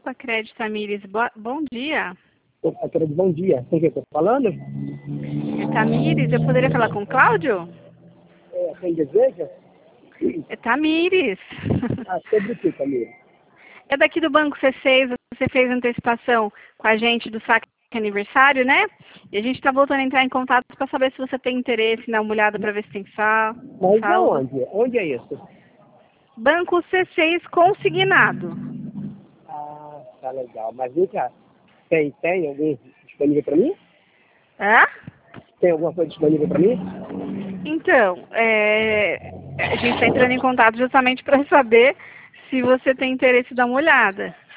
Sacred Tamires, bom dia. Sacred, bom dia. Com quem eu estou falando? É Tamires, eu poderia falar com o Cláudio? Quem deseja? É Tamires. Sobre o que, Camila? É daqui do Banco C6, você fez antecipação com a gente do saque aniversário, né? E a gente está voltando a entrar em contato para saber se você tem interesse em dar uma olhada para ver se tem saldo. Mas aonde? Onde é isso? Banco C6 consignado. Tá legal. Mas vem cá, tem algum disponível para mim? Hã? Tem alguma coisa disponível para mim? Então, a gente está entrando em contato justamente para saber se você tem interesse em dar uma olhada.